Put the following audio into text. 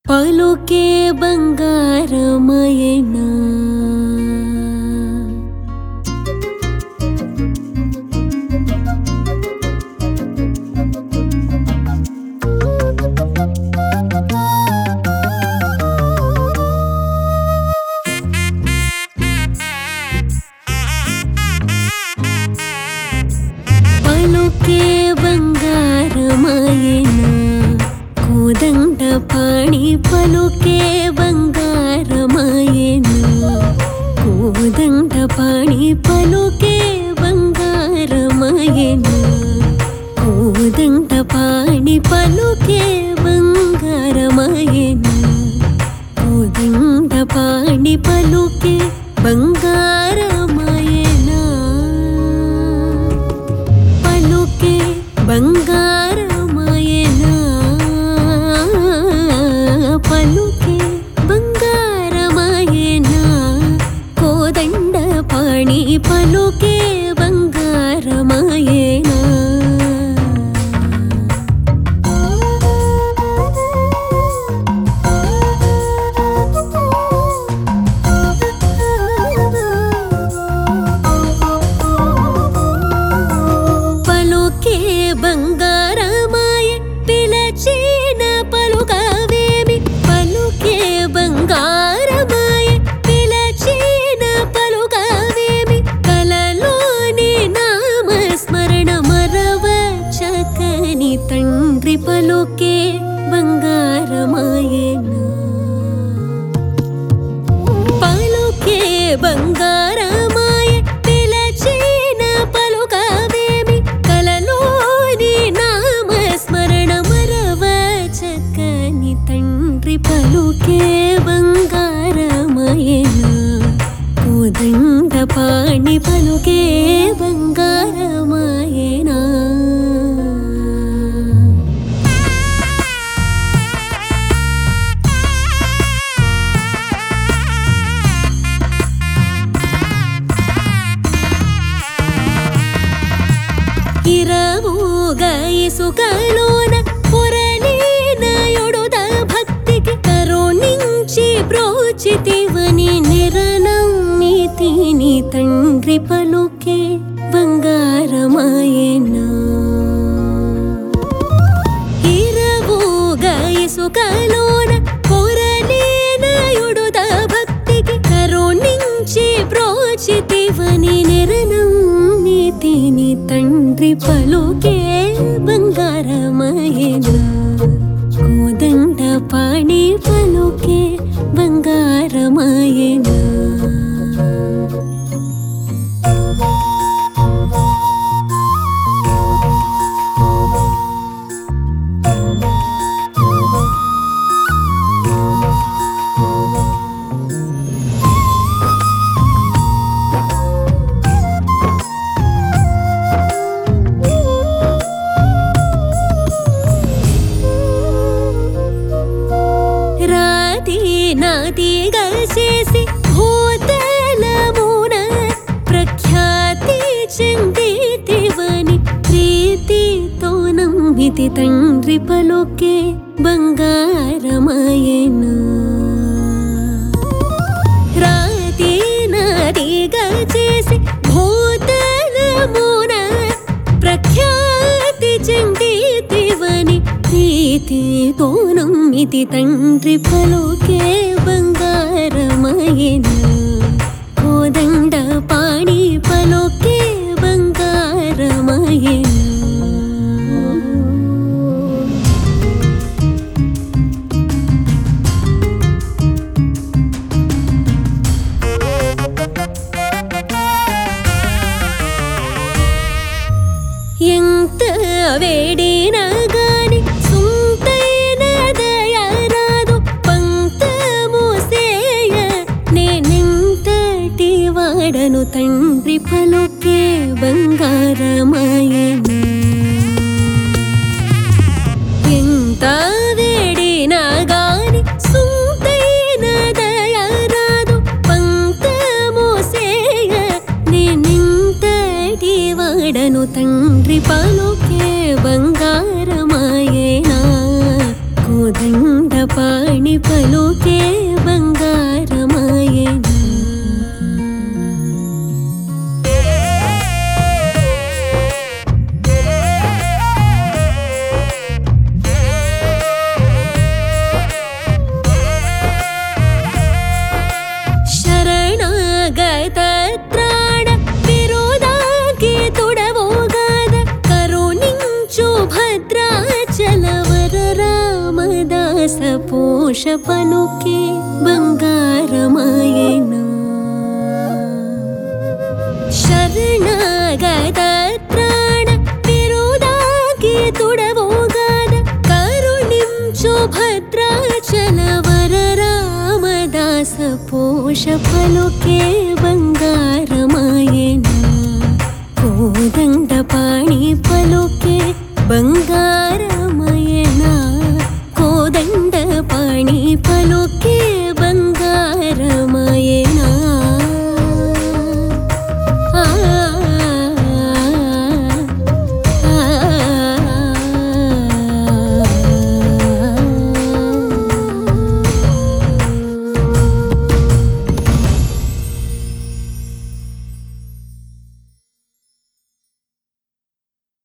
పలుకే బంగారమయనా పలుకే బంగారమయనా కోదండ పాణి పలుకే బంగారమయనా కోదండ పాణి పలుకే బంగారమయనా కోదండ పాణి పలుకే బంగారమయనా కోదండ పాణి పలుకే బంగారమయనా పలుకే బంగారమయనా పలుకే బంగారమయనా కోదండ పాణి పలుకే బంగారమయనా పలుకే బంగారమయ పిలచిన పలుకవేమి పలుకే బంగారమయ పిలచిన పలుకవేమి కలలోని నామస్మరణ మరవ చకని తండ్రి పలుకే బంగారమయనా పలుకే బంగారమయ పిలచిన పలుకవేమి కలలోని నామస్మరణ మరవ చక్కని తండ్రి పలుకే బంగారమయనా కోదండ పాణి పలుకే బంగారమయనా ఇరవుగా ఇసుకలోన పొరలిన యొడుద భక్తికి కరుణించి బ్రోచితివని నిరనమ్మితిని తండ్రి పలుకే బంగారమయనా ఇరవుగా ఇసుకలోన పొరలిన యొడుద భక్తికి కరుణించి బ్రోచితివని నిరనమ్మితిని తండ్రి పలుకే బంగారమయనా కోదండ పాణి పలుకే బంగారమయనా నాతిగా చేసి భూతలమున ప్రఖ్యాతి చెందితివని ప్రీతితో నమ్మితి తండ్రి పలుకే బంగారమయనా రాతి నాతిగా చేసి భూతలమున ప్రఖ్యాతి చెందితివని ప్రీతితో నమ్మితి తండ్రి పలుకే బంగారమయనా కోదండ పాణి పలుకే బంగారమయనా ఎంత వేడినా గాని సుంతైన దయరాదు పంక్తము సేయ నేనెంతటి వాడను తండ్రి పలుకే బంగారమయనా ఎంత వేడినా గాని సుంతైన దయరాదు పంక్తము సేయ నేనెంతటి వాడను తండ్రి పలుకే బంగార పాణి పలుకే బంగారమాయెను శరణాగత త్రాణ విరోధాకి తొడవోగాద కరుణించు భద్రాచల వర రామదాస పోష పలుకే బంగారమాయెను శరణాగత త్రాణ విరోధాకి తొడవోగాద కరుణించు భద్రాచల వర రామదాస పోష పలుకే బంగారమాయెను కోదండ పాణి పలుకే బంగారమాయెనా కోదండ